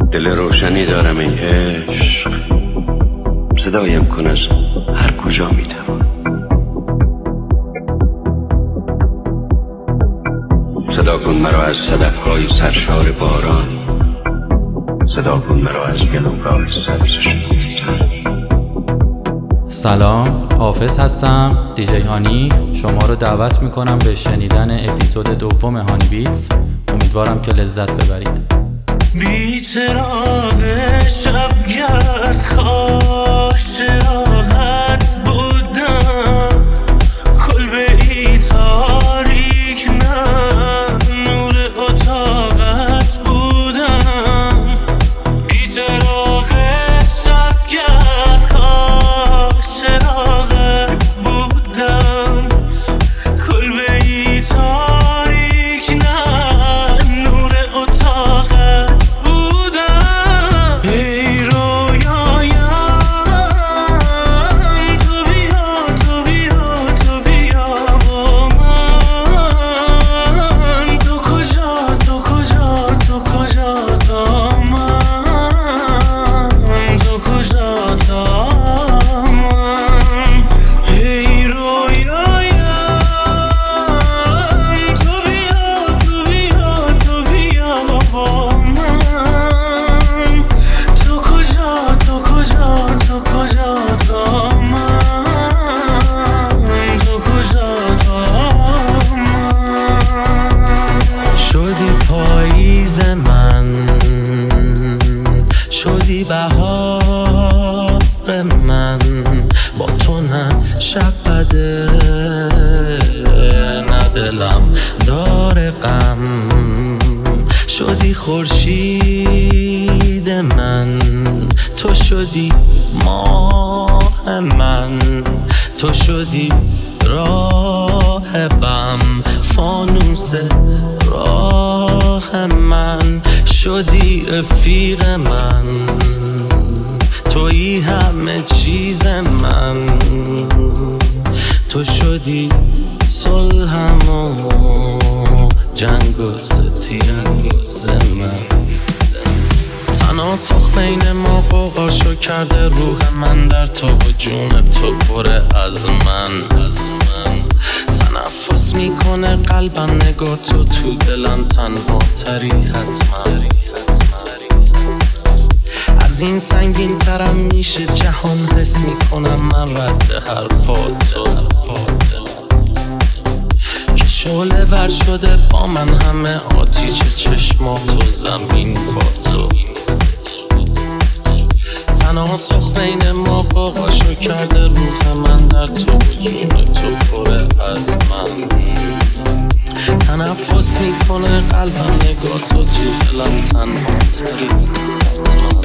دل روشنی دارم ای عشق، صدایم کن از هر کجا میتوان. صدا کن مرا از صدف‌های سرشار باران، صدا کن مرا از گلوگاه سبز شکفتن. سلام، حافظ هستم، دیجی هانی. شما رو دعوت میکنم به شنیدن اپیزود دوم هانی بیتس. امیدوارم که لذت ببرید. بی چراغ شبگرد کاش چراغت بودم، کلبه ای تاریک نه نور اتاقت بودم. بی چراغ شبگرد کاش چراغت بودم، کلبه ای تاریک نه نور اتاقت بودم. ای رویایم تو بیا تو بیا تو بیا با من، تو کجا تو کجا تو کجا تا من، تو کجا تا من. ای رویایم تو بیا تو بیا تو بیا با من، تو کجا تو کجا تو کجا تا من، تو کجا تا من. شدی پاییز من، شدی بهار من، با تو نه شب بده نه دلم داره غم. شدی خورشید من، تو شدی ماه من، تو شدی راه بم، فانوس راه من. شدی رفیق من، تویی همه چیز من، تو شدی صلحم و جنگ و ستیز من. تناسخ بین ما قوقاشو کرده روح من در تو و جون تو پره از من. تنفس میکنه قلبم نگاه تو دلم تنها تری حتما. از این سنگین ترم میشه جهان، حس میکنم من رد هر پا تو. که شعله ور شده با من همه آتیش چشمات و زمین با تو. تناسخ بین ما قوقاشو کرده روح من در تو و جون تو پره از من. تنفس میکنه قلبم نگاه تو دلم تنها تری حتما.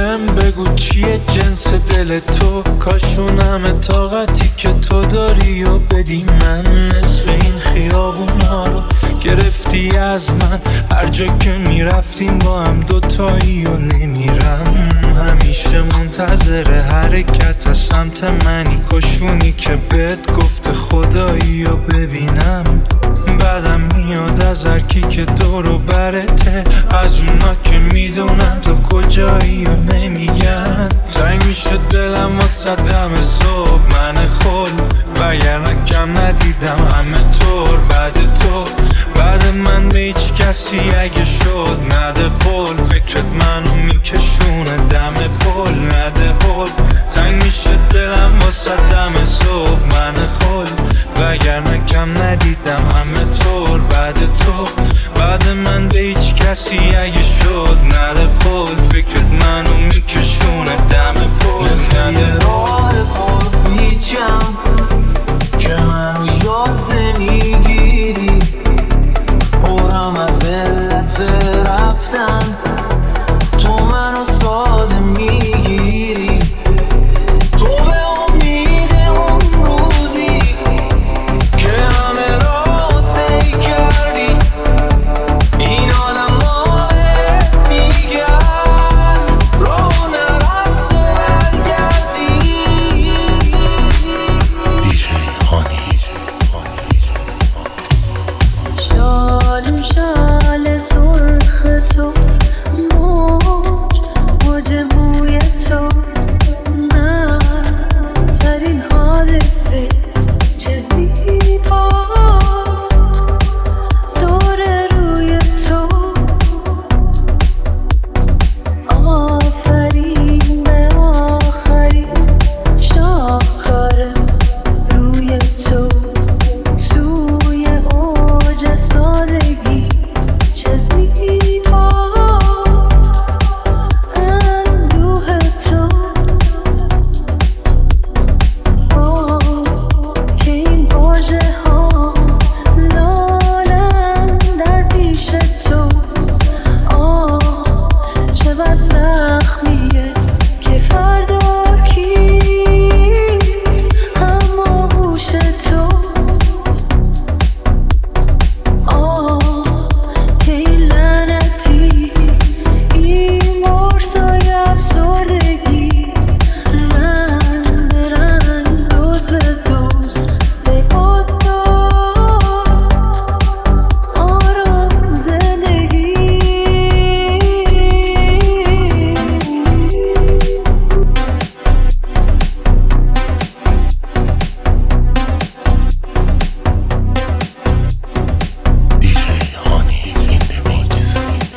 بهم بگو چیه جنس دل تو، کاشون همه طاقتی که تو داری و بدی من. نصف این خیابونا رو گرفتی از من، هر جا که میرفتیم با هم دوتایی و نمیرم. همیشه منتظر حرکت از سمت منی، کاشونی که بهت گفته خدایی و ببینم. بعدم میاد از هرکی که دورو برته، از اونا که میدونن تو کجایی و نمیگن. زنگ میشه دلم واسه دم صبح من خل، وگرنه کم ندیدم همه طور بعد تو. بعد من به هیچ کسی اگه شد نده پول، فکرت منو میکشونه دم پل نده پول. زنگ میشه دلم واسه دم صبح من خل، وگرنه کم ندیدم همه طور بعد تو. بعد من به هیچ کسی اگه شد نده پول، فکرت منو میکشونه دم پل نده راه پر پیچم که منو یاد نمیگیری، پرم از علت رفتن تو منو ساده میگیری. تو به امید اون روزی که همه را طی کردی، این آدم مالت میگن رو نرفته برگردی. دیجی هانی شالم شال سرخ تو، موج بوی تو، نه ترین حادثه چه زیباست دور روی تو. آفرین به آخرین شاهکار روی تو، توی اوج سادگی چه زیباست اندوه تو. که این واژه ها لالن در پیش تو. چه بد زخمیه که فردا کیست اما گوش تو. که این لعنتی این برسای افسردگی، رنگ به رنگ دوز به دوز به پاد داد آرام زندگی. دیجی هانی این دی میکس.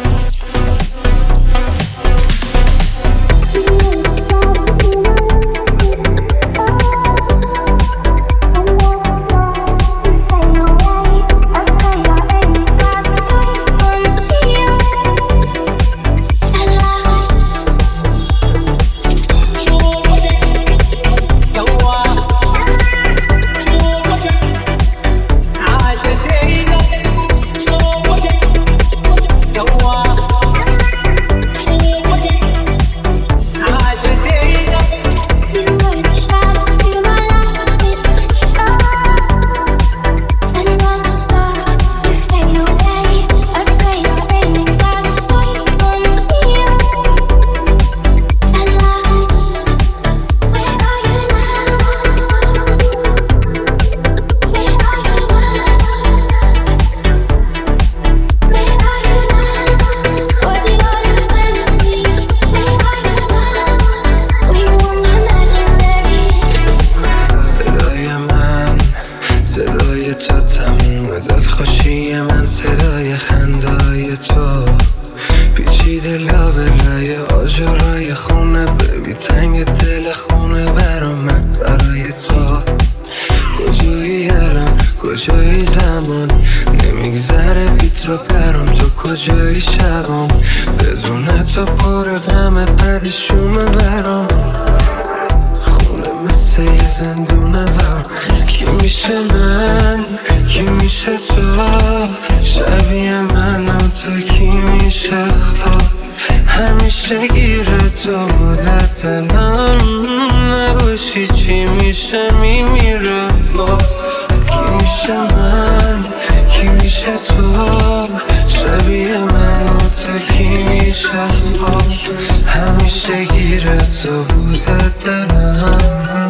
صدای تو تموم دلخوشی من، صدای خندای تو پیچیده لابلای آجرای خونه. ببی تنگ دل خونه برا من برای تو. کجایی الان کجایی زمان، نمیگذره بی تو برام. تو کجایی شبام بدون تو پر غم پدشومه برام. خونه مثل یه زندونه برام. کی میشه من کی میشه تو، شبیه من و تو کی میشه خواب. همیشه گیر تو بوده دلم نباشی چی میشه میمیره کی میشه من کی میشه تو شبیه من و تو کی میشه همیشه گیره تو بوده دلم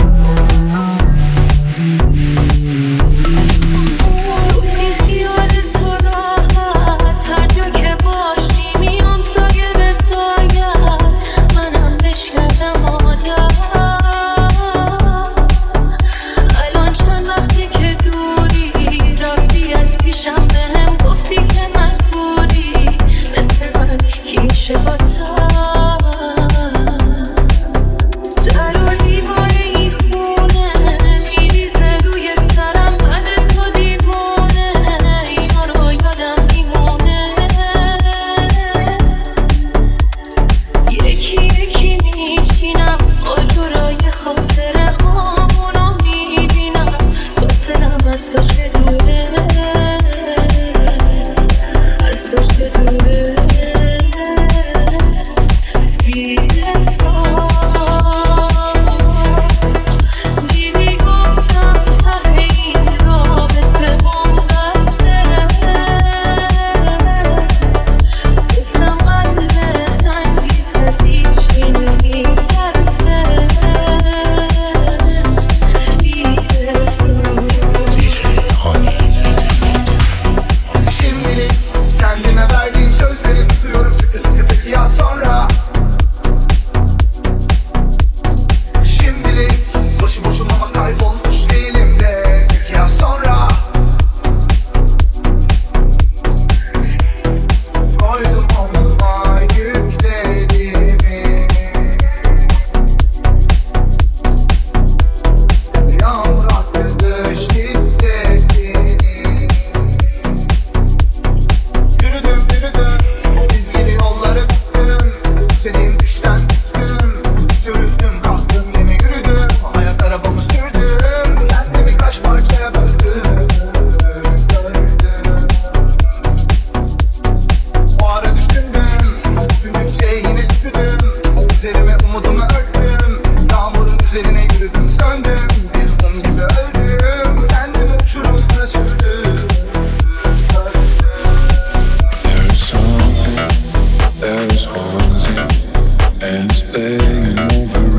And it's laying over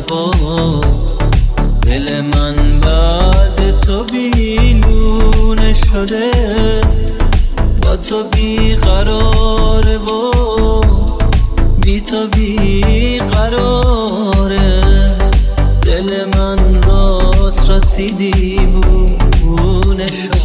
و دل من بعد تو بیلونه شده، با تو بیقراره و بی تو بیقراره. دل من راست راستی دیوونه شده.